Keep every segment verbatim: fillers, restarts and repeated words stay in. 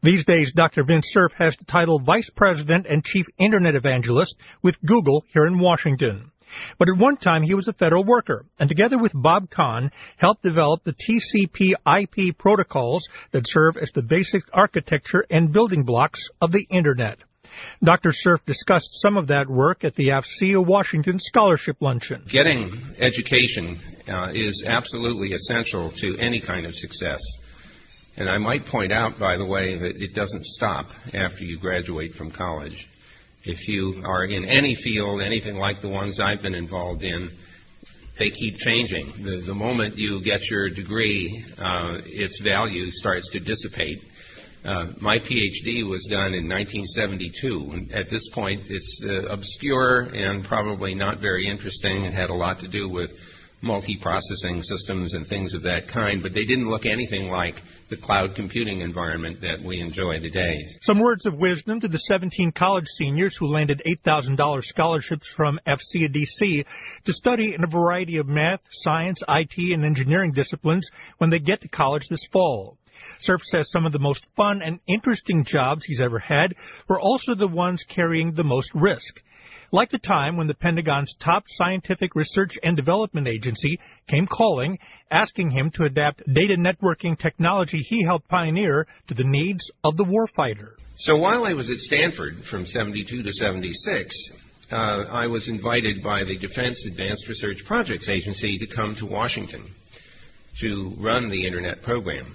These days, Doctor Vint Cerf has the title Vice President and Chief Internet Evangelist with Google here in Washington. But at one time, he was a federal worker, and together with Bob Kahn, helped develop the T C P I P protocols that serve as the basic architecture and building blocks of the Internet. Doctor Cerf discussed some of that work at the A F C E A Washington Scholarship Luncheon. Getting education uh, is absolutely essential to any kind of success. And I might point out, by the way, that it doesn't stop after you graduate from college. If you are in any field, anything like the ones I've been involved in, they keep changing. The, the moment you get your degree, uh, its value starts to dissipate. Uh, my PhD was done in nineteen seventy-two. And at this point, it's uh, obscure and probably not very interesting. It had a lot to do with multi-processing systems and things of that kind, but they didn't look anything like the cloud computing environment that we enjoy today. Some words of wisdom to the seventeen college seniors who landed eight thousand dollars scholarships from F C E A D C to study in a variety of math, science, I T, and engineering disciplines when they get to college this fall. Cerf says some of the most fun and interesting jobs he's ever had were also the ones carrying the most risk. Like the time when the Pentagon's top scientific research and development agency came calling, asking him to adapt data networking technology he helped pioneer to the needs of the warfighter. So while I was at Stanford from seventy-two to seventy-six, uh, I was invited by the Defense Advanced Research Projects Agency to come to Washington to run the Internet program.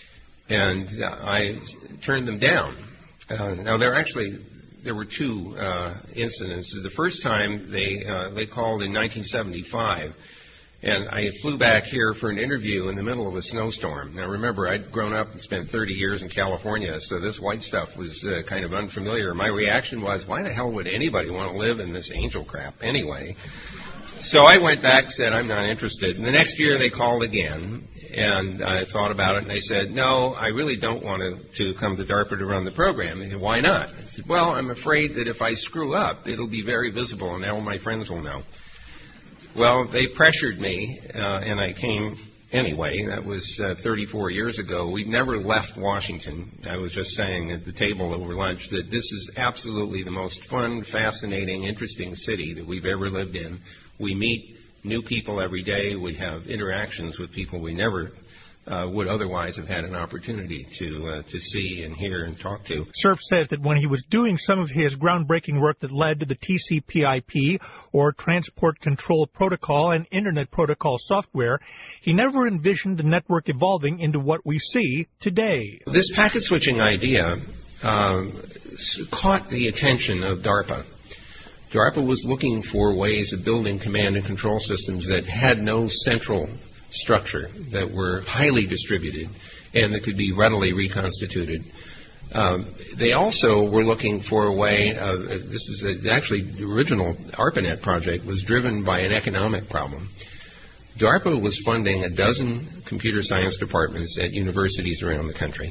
And uh, I turned them down. Uh, now, they're actually... There were two uh, incidents. The first time they uh, they called in nineteen seventy-five, and I flew back here for an interview in the middle of a snowstorm. Now remember, I'd grown up and spent thirty years in California, so this white stuff was uh, kind of unfamiliar. My reaction was, why the hell would anybody want to live in this angel crap anyway? So I went back and said, I'm not interested. And the next year they called again, and I thought about it, and they said, no, I really don't want to, to come to DARPA to run the program. They said, why not? I said, well, I'm afraid that if I screw up, it'll be very visible, and all my friends will know. Well, they pressured me, uh, and I came anyway. That was uh, thirty-four years ago. We've never left Washington. I was just saying at the table over lunch that this is absolutely the most fun, fascinating, interesting city that we've ever lived in. We meet new people every day. We have interactions with people we never uh, would otherwise have had an opportunity to uh, to see and hear and talk to. Cerf says that when he was doing some of his groundbreaking work that led to the T C P I P, or Transport Control Protocol, and Internet Protocol software, he never envisioned the network evolving into what we see today. This packet switching idea uh, caught the attention of DARPA. DARPA was looking for ways of building command and control systems that had no central structure, that were highly distributed, and that could be readily reconstituted. Um, they also were looking for a way, uh, this is a, actually the original ARPANET project was driven by an economic problem. DARPA was funding a dozen computer science departments at universities around the country.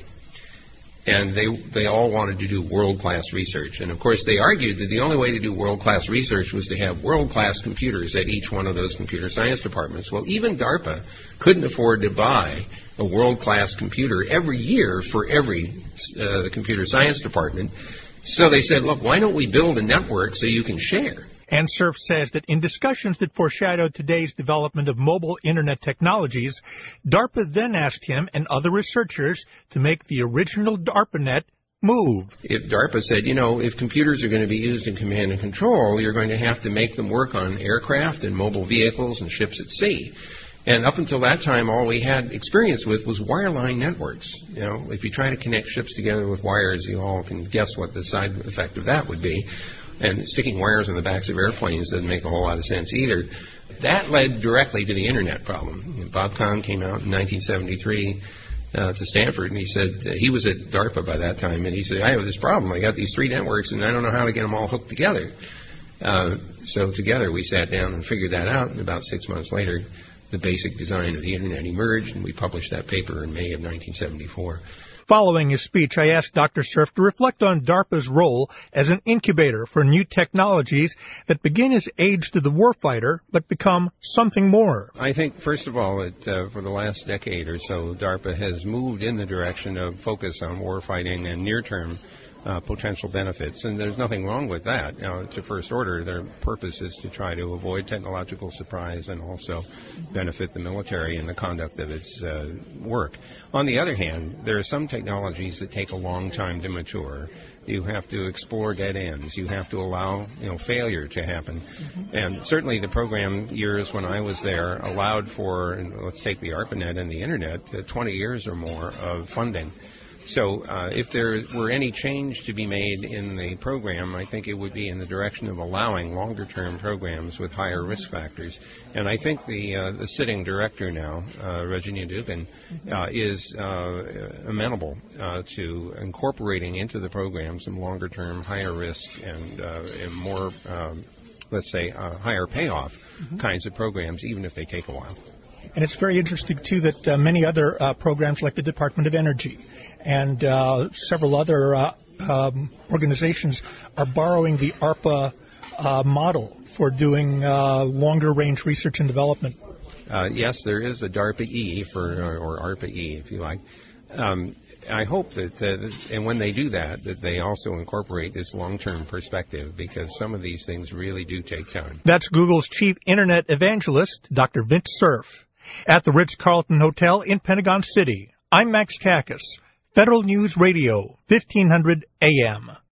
And they they all wanted to do world-class research. And, of course, they argued that the only way to do world-class research was to have world-class computers at each one of those computer science departments. Well, even DARPA couldn't afford to buy a world-class computer every year for every uh, computer science department. So they said, look, why don't we build a network so you can share? And Cerf says that in discussions that foreshadowed today's development of mobile Internet technologies, DARPA then asked him and other researchers to make the original DARPANET move. If DARPA said, you know, if computers are going to be used in command and control, you're going to have to make them work on aircraft and mobile vehicles and ships at sea. And up until that time, all we had experience with was wireline networks. You know, if you try to connect ships together with wires, you all can guess what the side effect of that would be. And sticking wires on the backs of airplanes doesn't make a whole lot of sense either. That led directly to the Internet problem. And Bob Kahn came out in nineteen seventy-three uh, to Stanford, and he said, uh, he was at DARPA by that time, and he said, I have this problem. I got these three networks, and I don't know how to get them all hooked together. Uh, so together we sat down and figured that out, and about six months later, the basic design of the Internet emerged, and we published that paper in May of nineteen seventy-four. Following his speech, I asked Doctor Cerf to reflect on DARPA's role as an incubator for new technologies that begin as aids to the warfighter but become something more. I think, first of all, it, uh, for the last decade or so, DARPA has moved in the direction of focus on warfighting and near-term Uh, potential benefits, and there's nothing wrong with that. You know, to first order, their purpose is to try to avoid technological surprise and also benefit the military in the conduct of its uh, work. On the other hand, there are some technologies that take a long time to mature. You have to explore dead ends. You have to allow, you know, failure to happen. Mm-hmm. And certainly the program years when I was there allowed for, and let's take the ARPANET and the Internet, uh, twenty years or more of funding. So uh, if there were any change to be made in the program, I think it would be in the direction of allowing longer-term programs with higher risk factors. And I think the uh, the sitting director now, uh, Regina Dugan, uh, is uh, amenable uh, to incorporating into the program some longer-term, higher risk and, uh, and more, um, let's say, uh, higher payoff mm-hmm. kinds of programs, even if they take a while. And it's very interesting, too, that uh, many other uh, programs like the Department of Energy and uh, several other uh, um, organizations are borrowing the ARPA uh, model for doing uh, longer-range research and development. Uh, yes, there is a DARPA-E, for, or, or ARPA-E, if you like. Um, I hope that, uh, and when they do that, that they also incorporate this long-term perspective, because some of these things really do take time. That's Google's chief Internet evangelist, Doctor Vint Cerf, at the Ritz-Carlton Hotel in Pentagon City. I'm Max Cacus, Federal News Radio, fifteen hundred A M.